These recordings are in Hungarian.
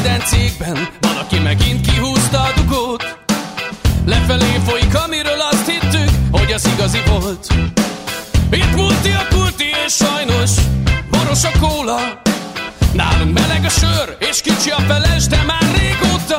minden cégben van, aki megint kihúzta a dugót. Lefelé folyik, amiről azt hittük, hogy az igazi volt. Itt multi a kulti, és sajnos boros a kóla. Nálunk meleg a sör, és kicsi a feles, de már régóta.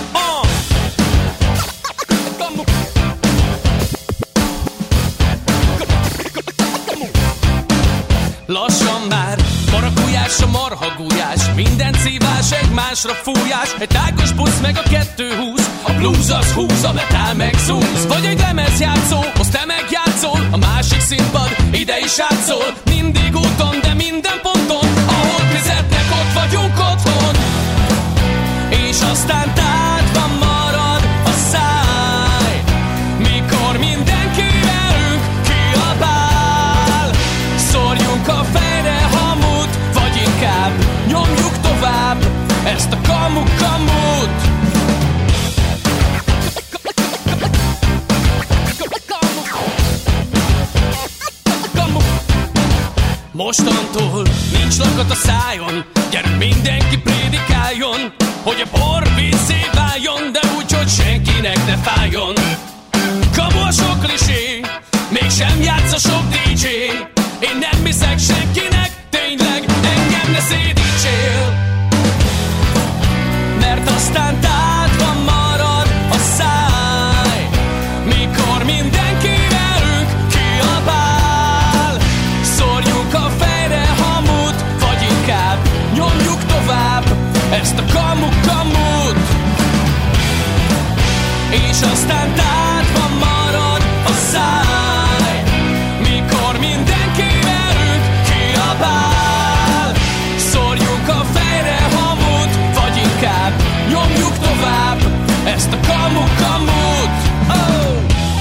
Lassan már marakujás a marhagújás, minden szívás egymásra fújás. Egy tágos busz meg a 220, a blues az húz, a metal meg zúz. Vagy egy lemezjátszó, azt te megjátszol, a másik színpad ide is átszól. Mindig úton, de minden ponton, ahol fizetnek, ott vagyunk otthon. És aztán tátva marad a száj, mikor mindenki velünk kiabál. Szórjunk a fejre hamut, vagy inkább nyomjuk tovább ezt a kamu-kamut. Mostantól nincs lakat a szájon, gyerünk mindenki prédikáljon, hogy a bor vízzé váljon, de úgy, hogy senkinek ne fájjon. Kamu a sok klisé, mégsem játsz a sok DJ. Én nem hiszek senkinek, tényleg engem ne szédítsél. Mert aztán tátva marad a száj, mikor mindenki velünk kiabál. Szórjuk a fejre hamut, vagy inkább nyomjuk tovább ezt a kamu-kamut. És aztán tátva marad a száj, mikor mindenki velünk kiabál. Szórjuk a fejre hamut, vagy inkább nyomjuk tovább ezt a kamu-kamut. Oh!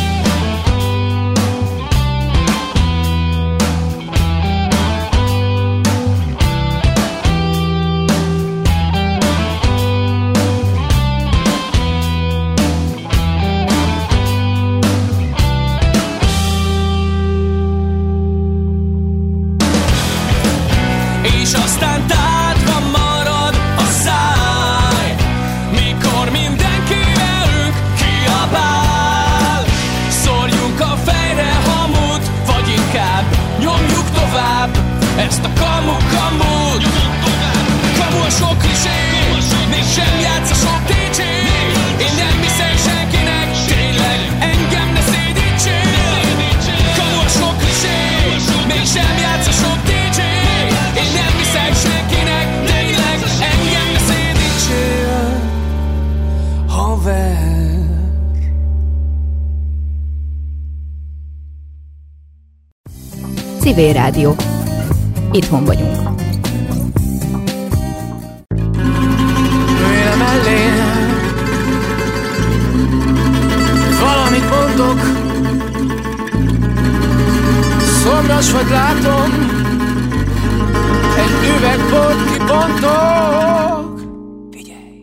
És aztán tátva marad a száj, mikor mindenki velünk kiabál. Szórjunk a fejre hamut, vagy inkább nyomjuk tovább ezt a kamu-kamut. Kamu a sok klisé, mégsem játsz a sok DJ. Én nem hiszek senkinek, tényleg engem ne szédítsél. Kamu a sok klisé, mégsem játsz a sok DJ. Én nem hiszek senkinek, tényleg engem ne szédítsél, haver. Civil Rádió. Itthon vagyunk. Jöjjön mellé, valamit mondok, szomjas vagy látom, egy üvegbort kibontok. Figyelj!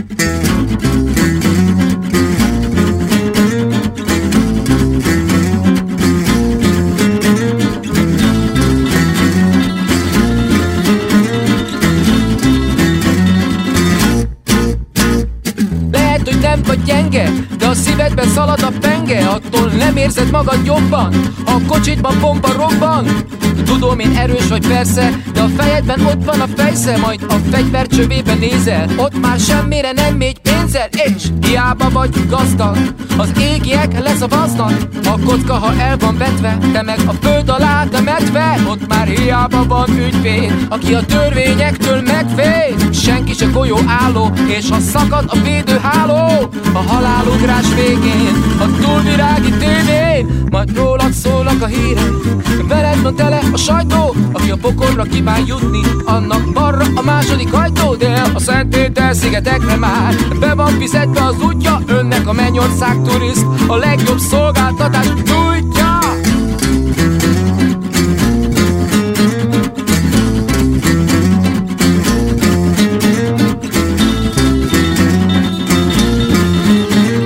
Lehet, hogy nem vagy gyenge, de a szívedben szalad a penge. Attól nem érzed magad jobban, ha a kocsitban bomba robban. Tudom, én erős vagy persze, de a fejedben ott van a fejsze. Majd a fegyver csövében nézel, ott már semmire nem megy pénzed. És hiába vagy gazdag, az égiek leszavaznak. A kocka, ha el van vetve, te meg a föld alá temetve. Ott már hiába van ügyvéd, aki a törvényektől megvéd. Senki se golyó álló, és ha szakad a védőháló, a halálugrás végén, a túlvirági tévén, majd rólad szólnak a hírek, veled van tele a sajtó. Aki a pokolra kíván jutni, annak balra a második ajtó. De a Szentpéter szigetekre már be van fizetve az útja. Önnek a Mennyország turiszt a legjobb szolgáltatást nyújtja.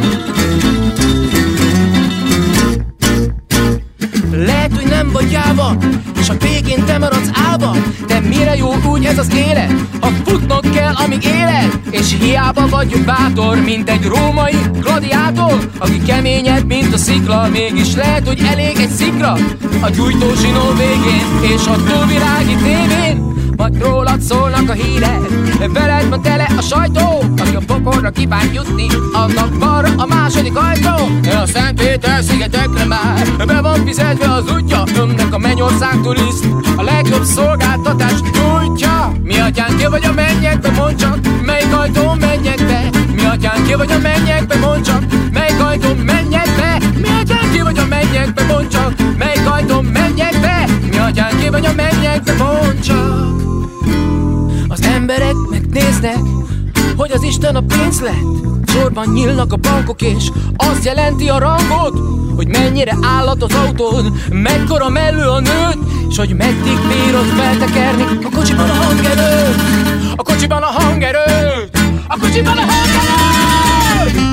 Lehet, hogy nem vagy jáva, álba, és a végén te maradsz álba. De mire jó úgy ez az élet, ha futnod kell, amíg éled, és hiába vagy bátor, mint egy római gladiátor, aki keményebb, mint a szikla, mégis lehet, hogy elég egy szikra a gyújtózsinó végén, és a túlvilági tévén. Majd rólad szólnak a hírek, veled van tele a sajtó, aki a pokorra kíván jutni, annak balra a második ajtó. A Szentpéter szigetekre már be van fizetve az útja, önnek a mennyország turiszt a legjobb szolgáltatást nyújtja. Mi atyán ki vagy a mennyekbe, mondd csak, melyik ajtón menjek be. Mi atyán ki vagy a mennyekbe, mondd csak, melyik ajtón menjek be. Mi atyán ki vagy a mennyekbe, mondd csak, melyik ajtón menjek be. Mi atyán ki vagy a mennyekbe, mondd csak. Az emberek megnéznek, hogy az Isten a pénz lett. Sorban nyílnak a bankok, és azt jelenti a rangot, hogy mennyire állat az autód, mekkora mellő a nőd, és hogy meddig bírod feltekerni a kocsiban a hangerőt. A kocsiban a hangerőt. A kocsiban a hangerőt.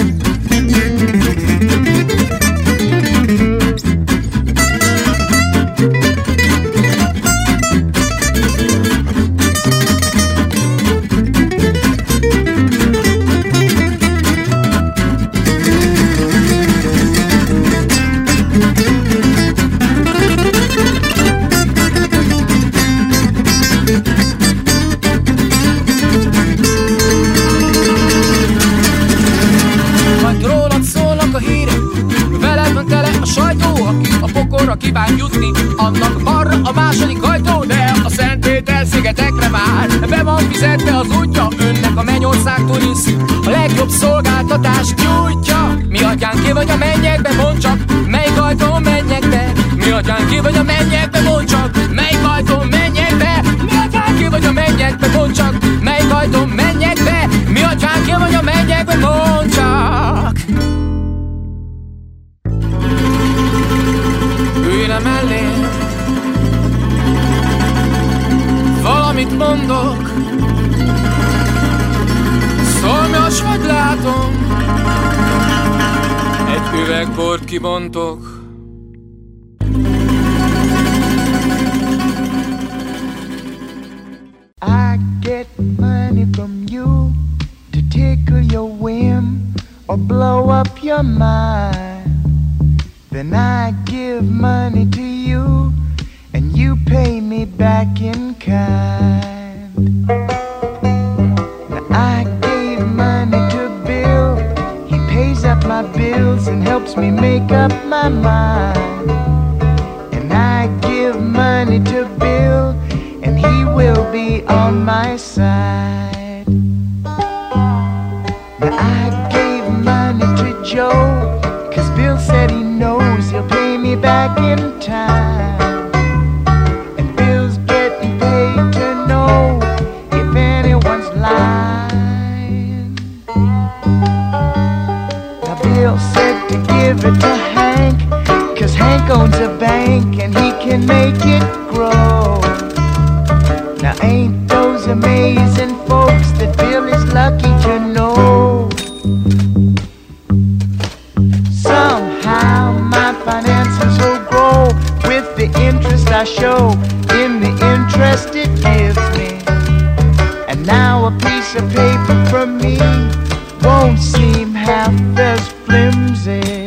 Kíván jutni, annak balra a második ajtó, de a Szentpéter szigetekre már be van fizetve az útja, önnek a mennyország turiszt a legjobb szolgáltatást nyújtja. Mi atyán ki vagy a mennyekbe, mondd csak, melyik ajtón menjek be. Mi atyán ki vagy a mennyekbe, mondd csak, melyik ajtón menjek be. Mi atyán ki vagy a mennyekbe, mondd csak, melyik ajtón menjek be. Mi atyán ki vagy a mennyekbe, mondd csak. Ülj mellé, valamit mondok, szomjas vagy látom, egy üveg bort kibontok. I get money from you to tickle your whim or blow up your mind. Then I give money to you, and you pay me back in kind. Now I gave money to Bill, he pays up my bills and helps me make up my mind. And I give money to Bill, and he will be on my side. Now I gave money to Joe, 'cause Bill said he knows he'll pay me back in time. And Bill's getting paid to know if anyone's lying. Now Bill said to give it to Hank, 'cause Hank owns a bank and he can make it grow. Now ain't those amazing folks that Bill is lucky to know? Somehow my finances will grow with the interest I show in the interest it gives me. And now a piece of paper from me won't seem half as flimsy.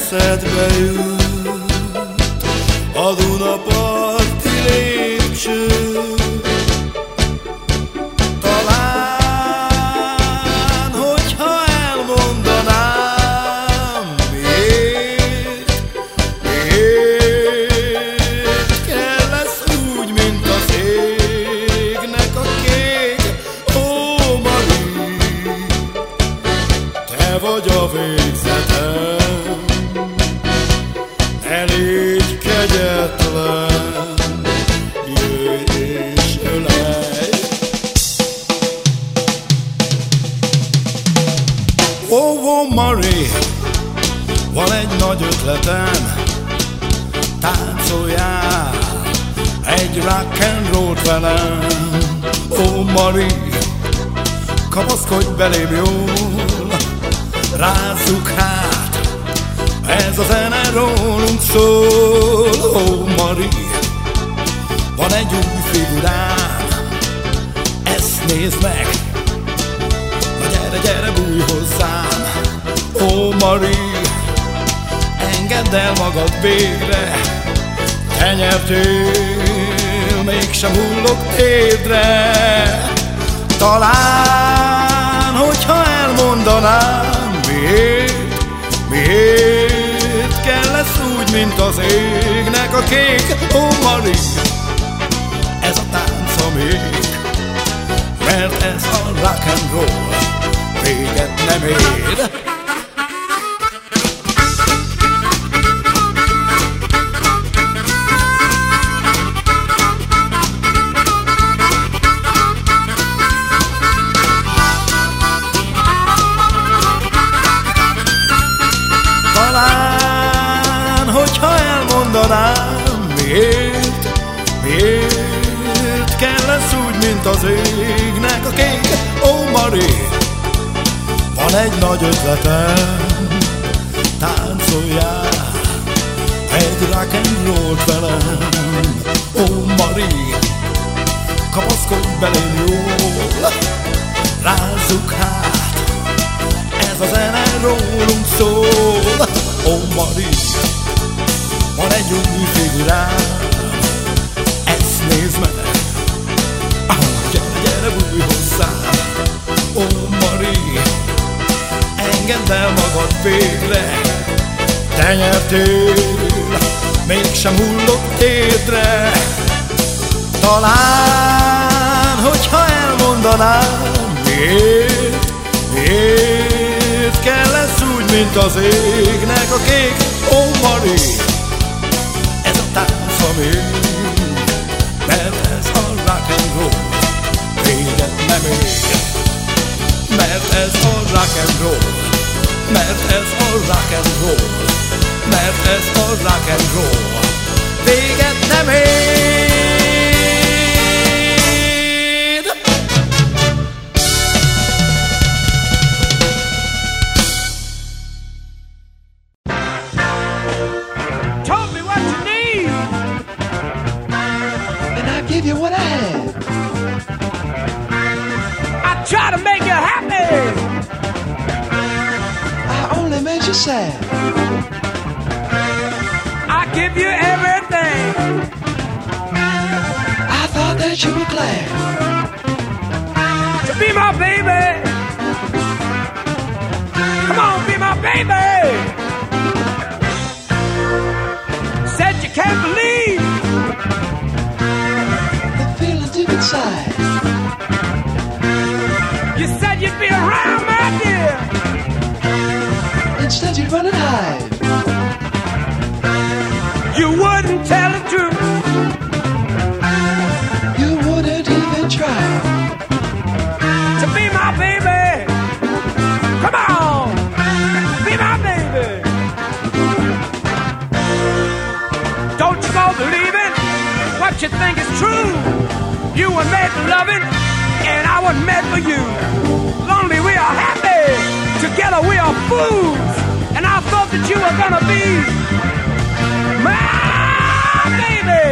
eszedbe jut a Dunaparti lépcső. Talán, hogyha elmondanám, miért kell lesz úgy, mint az égnek a kék. Ó, Marie, te vagy a végzetem, ne légy kegyetlen, jöjj és ölelj. Ó, Marie, van egy nagy ötletem, táncoljál egy rock and roll velem. Ó, Marie, kapaszkodj belém jól, rázzuk hát, ez a zene rólunk szól. Ó, Marie, van egy új figurám, ezt nézd meg, na gyere, gyere, bújj hozzám. Ó, Marie, engedd el magad végre, te nyertél, mégsem hullok térdre. Talán, hogyha elmondanám, miért kell lesz úgy, mint az égnek a kék. Ó, Marie, ez a tánc a még, mert ez a rock and roll véget nem ér. Talán, hogyha elmondanám, miért kell lesz úgy, mint az égnek a kék. Ó, Marie, van egy nagy ötletem, táncoljál egy rock and roll velem. Ó, Marie, kapaszkodj belém jól, rázzuk hát, ez a zene rólunk szól. Ó, Marie, van egy új figurám, ezt nézd meg, gyere, gyere, bújj hozzám. Ó, Marie, engedd el magad végre, te nyertél, mégsem hullok térdre. Talán, hogyha elmondanám, miért kell lesz úgy, mint az égnek a kék. Ó, Marie, ez a tánc a még, mert ez a rock and roll véget nem ér. Mert ez a rock and roll, mert ez a rock and roll, mert ez a rock and roll véget nem ér. Give you what I have. I try to make you happy, I only made you sad. I give you everything. I thought that you were glad To be my baby. Come on, be my baby. Said you can't believe the feelings deep inside. you said you'd be around, my dear. Instead you'd run and hide. You wouldn't tell the truth. You wouldn't even try To be my baby. Come on, be my baby. Don't you go believing what you think is true. You were made for loving, and I was made for you. Lonely we are happy, together we are fools. And I thought that you were gonna be my baby.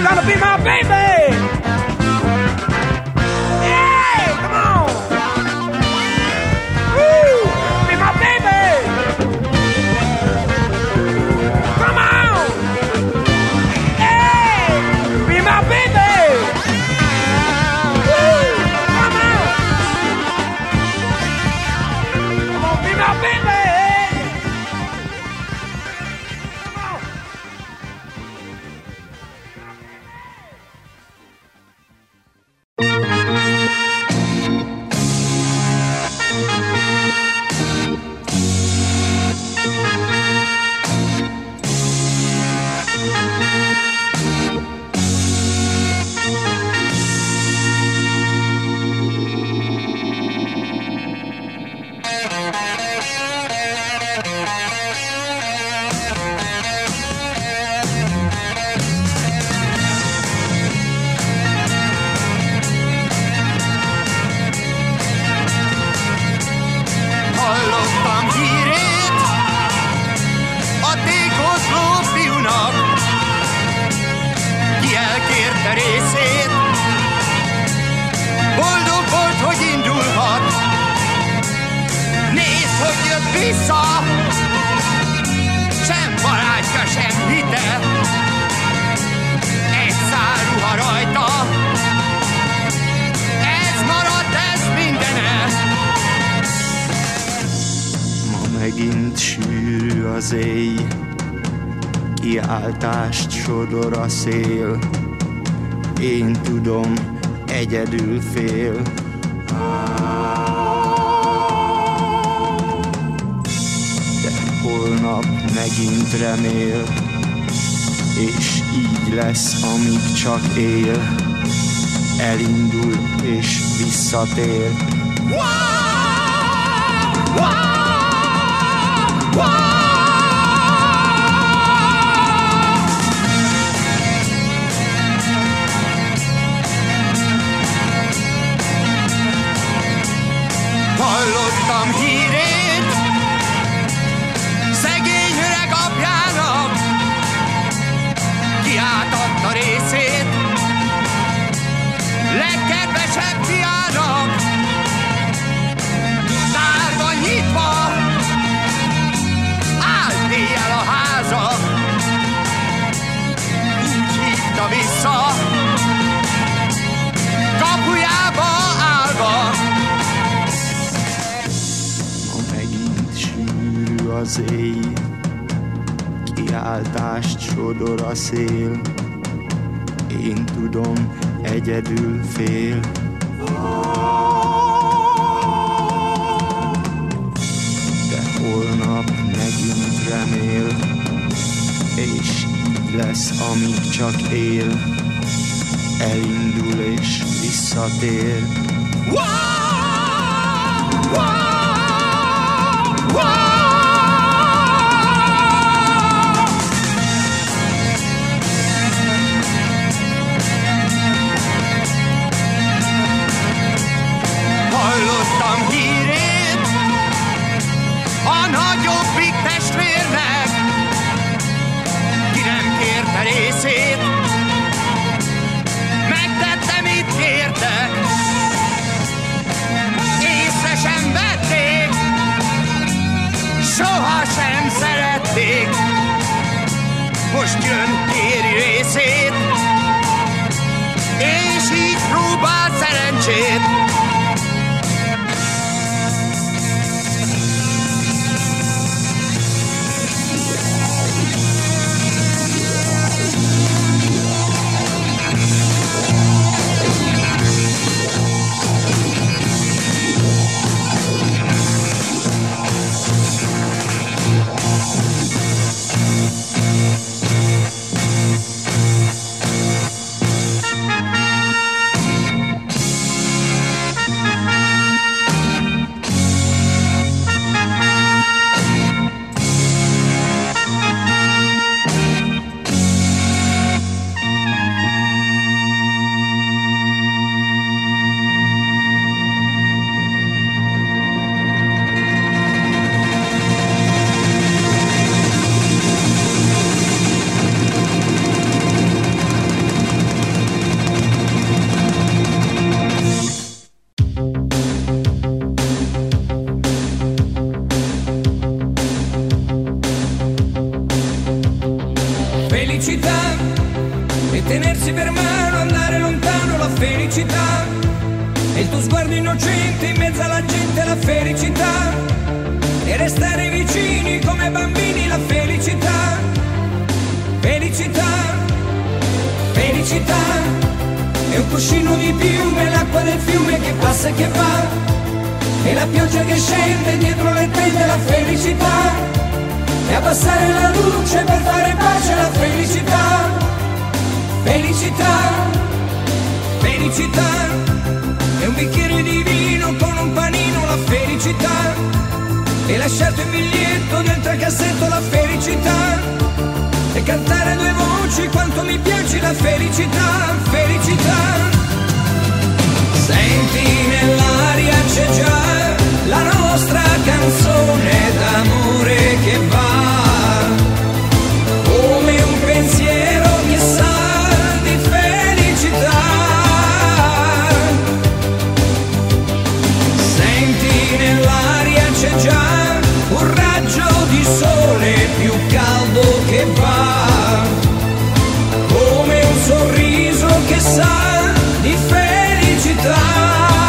gonna be my baby. Yeah, come on. Woo, be my baby. Come on. Hey, be my baby. Woo, come on. Come on, be my baby. Megint sűrű az éj, kiáltást sodor a szél, én tudom, egyedül fél. De holnap megint remél, és így lesz, amíg csak él, elindul és visszatér. Hallottam hírét szegény öreg apjának, ki átadta részét legkedvesebb fiának. Tárva nyitva állt éjjel a háza, úgy hívta vissza kapujába állva. Az éj, kiáltást sodor a szél, én tudom, egyedül fél. De holnap megint remél, és így lesz, amíg csak él, elindul és visszatér. Hallottam hírét a nagyobbik testvérnek, ki nem kérte részét, megtette, mit kértek, észre sem vették, e tenersi per mano, andare lontano, la felicità, e il tuo sguardo innocente in mezzo alla gente, la felicità, e restare vicini come bambini, la felicità, felicità, felicità, è un cuscino di piume, l'acqua del fiume che passa e che va, e la pioggia che scende dietro le tende, la felicità, e abbassare la luce per fare pace, la felicità, felicità, felicità, è un bicchiere di vino con un panino, la felicità, e lasciarti un biglietto dentro il cassetto, la felicità, e cantare a due voci quanto mi piace, la felicità, felicità. Senti nell'aria c'è già la nostra canzone d'amore che va, come un pensiero che sa di felicità. Senti nell'aria c'è già un raggio di sole più caldo che va, come un sorriso che sa di felicità.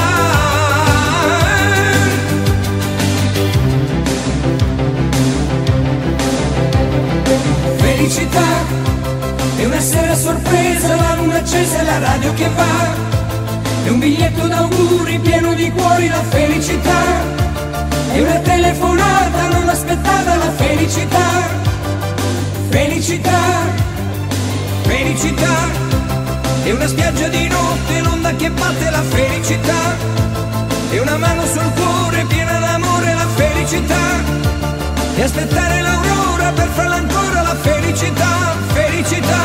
Felicità è una sera sorpresa, la luna accesa e la radio che va, è un biglietto d'auguri pieno di cuori, la felicità, è una telefonata non aspettata, la felicità, felicità, felicità, è una spiaggia di notte, l'onda che batte, la felicità, è una mano sul cuore piena d'amore, la felicità, e aspettare l'aurora per farla ancora, la felicità, felicità.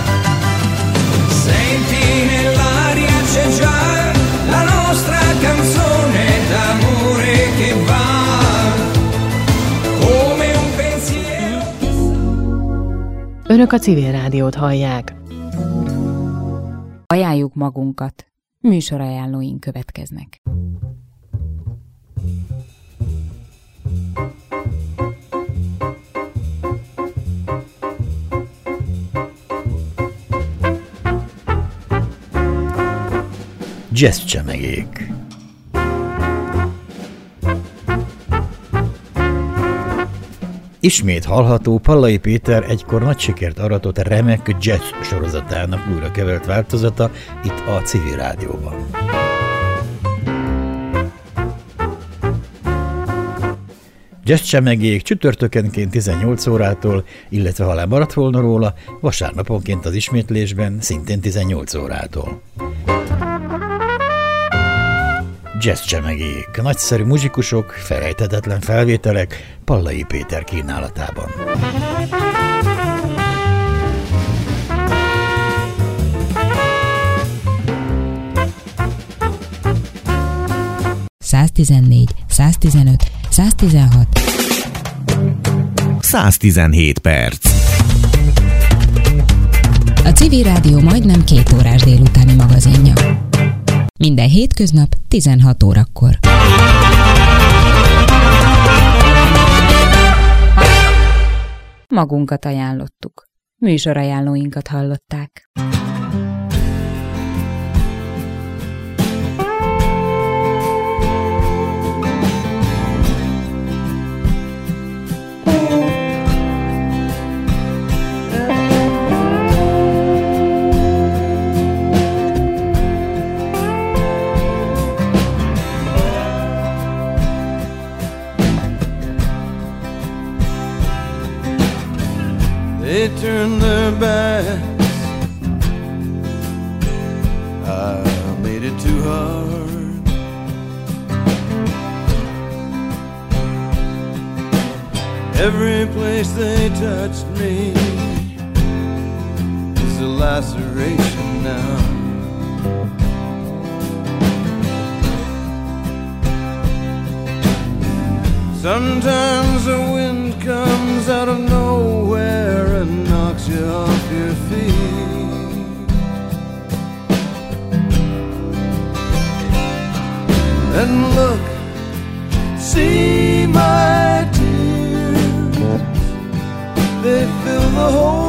Senti nell'aria c'è già la nostra canzone d'amore che va, come un pensiero. Önök a Civil Rádiót hallják. Ajánljuk magunkat. Műsorajánlóink következnek. Jazz csemegék. Ismét hallható Pallai Péter egykor nagy sikert aratott remek jazz sorozatának újra kevert változata itt a Civil Rádióban. Jazz csemegék csütörtökenként 18 órától, illetve ha lemaradt volna róla, vasárnaponként az ismétlésben szintén 18 órától. Jazz csemegék, nagyszerű muzsikusok, felejthetetlen felvételek Pallai Péter kínálatában. ...114, 115, 116... 117 perc. A Civil Rádió majdnem 2 órás délutáni magazinja. Minden hétköznap 16 órakor. Magunkat ajánlottuk. Műsorajánlóinkat hallották. They turned their backs. I made it too hard. Every place they touched me is a laceration now. Sometimes the wind comes out of nowhere and knocks you off your feet. And look, see my tears, they fill the whole